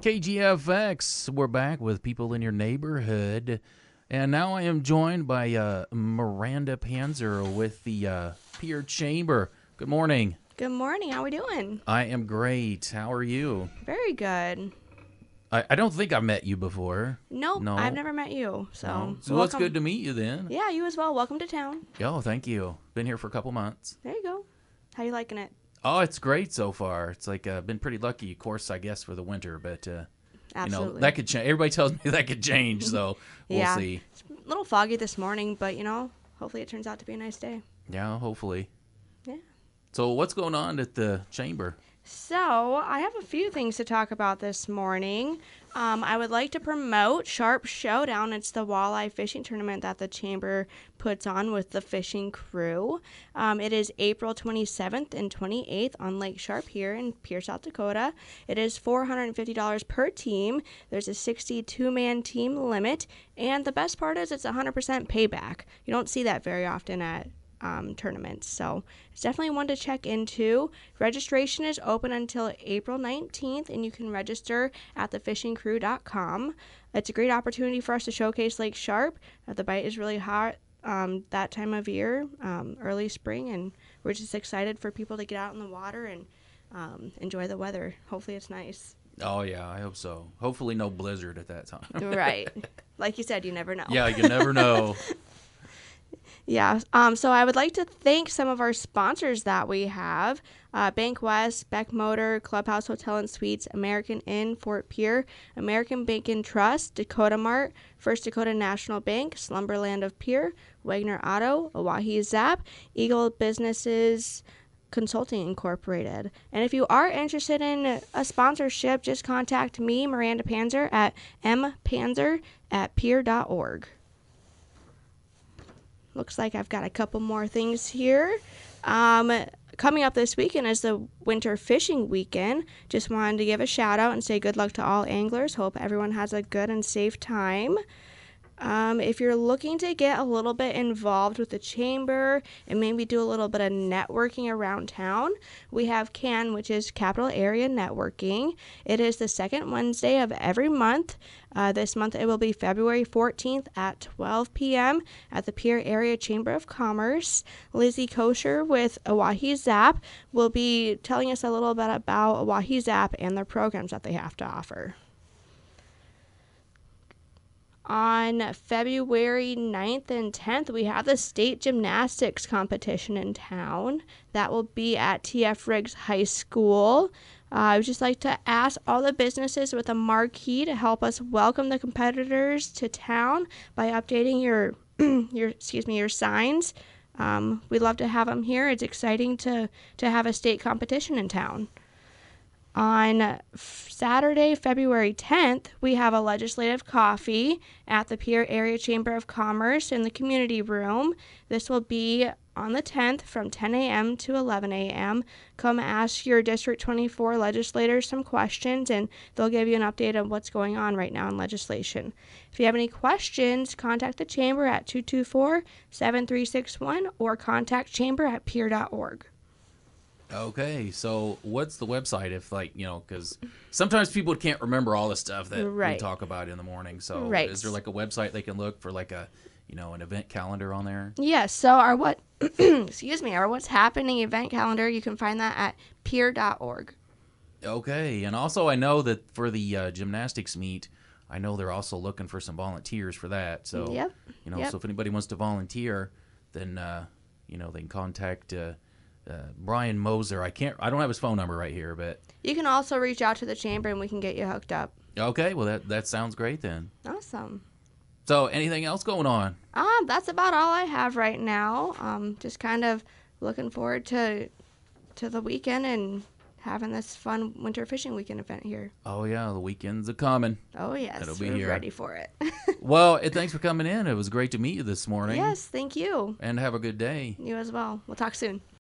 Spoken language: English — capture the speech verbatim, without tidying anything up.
K G F X. We're back with people in your neighborhood. And now I am joined by uh, Miranda Panzer with the uh, Pierre Chamber. Good morning. Good morning. How we doing? I am great. How are you? Very good. I, I don't think I've met you before. Nope, No. I've never met you. So, No. So it's welcome. good to meet you then. Yeah, you as well. Welcome to town. Oh, thank you. Been here for a couple months. There you go. How you liking it? Oh, it's great so far. It's like uh, been pretty lucky, of course, I guess, for the winter, but uh, Absolutely. you know that could change. Everybody tells me that could change, so we'll yeah. see. It's a little foggy this morning, but you know, hopefully it turns out to be a nice day. Yeah, hopefully. Yeah. So what's going on at the chamber? So, I have a few things to talk about this morning. Um, I would like to promote Sharp Showdown. It's the walleye fishing tournament that the Chamber puts on with the fishing crew. Um, it is April twenty-seventh and twenty-eighth on Lake Sharp here in Pierre, South Dakota. It is four hundred fifty dollars per team. There's a sixty-two man team limit. And the best part is it's one hundred percent payback. You don't see that very often at Um, tournaments. So it's definitely one to check into. Registration is open until April nineteenth, and you can register at the fishing crew dot com. It's a great opportunity for us to showcase Lake Sharp. Uh, the bite is really hot um, that time of year, um, early spring, and we're just excited for people to get out in the water and um, enjoy the weather. Hopefully it's nice. Oh, yeah, I hope so. Hopefully no blizzard at that time. Right. Like you said, you never know. Yeah, you never know. Yeah, um, so I would like to thank some of our sponsors that we have. Uh, Bank West, Beck Motor, Clubhouse Hotel and Suites, American Inn, Fort Pierre, American Bank and Trust, Dakota Mart, First Dakota National Bank, Slumberland of Pierre, Wagner Auto, Oahe Zap, Eagle Businesses Consulting Incorporated. And if you are interested in a sponsorship, just contact me, Miranda Panzer, at m panzer at pierre dot org. Looks like I've got a couple more things here. Um, coming up this weekend is the winter fishing weekend. Just wanted to give a shout out and say good luck to all anglers. Hope everyone has a good and safe time. Um, if you're looking to get a little bit involved with the chamber and maybe do a little bit of networking around town, we have C A N, which is Capital Area Networking. It is the second Wednesday of every month. Uh, this month it will be February fourteenth at twelve p.m. at the Pierre Area Chamber of Commerce. Lizzie Kosher with Oahe Zap will be telling us a little bit about Oahe Zap and their programs that they have to offer. On February ninth and tenth, we have the state gymnastics competition in town. That will be at T F Riggs High School. Uh, I would just like to ask all the businesses with a marquee to help us welcome the competitors to town by updating your, your excuse me, your signs. Um, we'd love to have them here. It's exciting to, to have a state competition in town. On Saturday, February tenth, we have a legislative coffee at the Pierre Area Chamber of Commerce in the community room. This will be on the tenth from ten a.m. to eleven a.m. Come ask your District twenty-four legislators some questions, and they'll give you an update on what's going on right now in legislation. If you have any questions, contact the Chamber at two two four, seven three six one or contact chamber at pierre dot org. Okay, so what's the website if, like, you know, because sometimes people can't remember all the stuff that Right. we talk about in the morning. So Right. is there, like, a website they can look for, like, a, you know, an event calendar on there? Yes, so our what, excuse me, our What's Happening event calendar, you can find that at pierre dot org. Okay, and also I know that for the uh, gymnastics meet, I know they're also looking for some volunteers for that. So, Yep. you know, Yep. so if anybody wants to volunteer, then, uh, you know, they can contact uh, uh, Brian Moser. I can't, I don't have his phone number right here, but. You can also reach out to the Chamber and we can get you hooked up. Okay, well, that, that sounds great then. Awesome. So, anything else going on? Um, that's about all I have right now. Um, just kind of looking forward to to the weekend and having this fun winter fishing weekend event here. Oh, yeah, the weekends are coming. Oh, yes. It'll be We're here. ready for it. Well, and thanks for coming in. It was great to meet you this morning. Yes, thank you. And have a good day. You as well. We'll talk soon.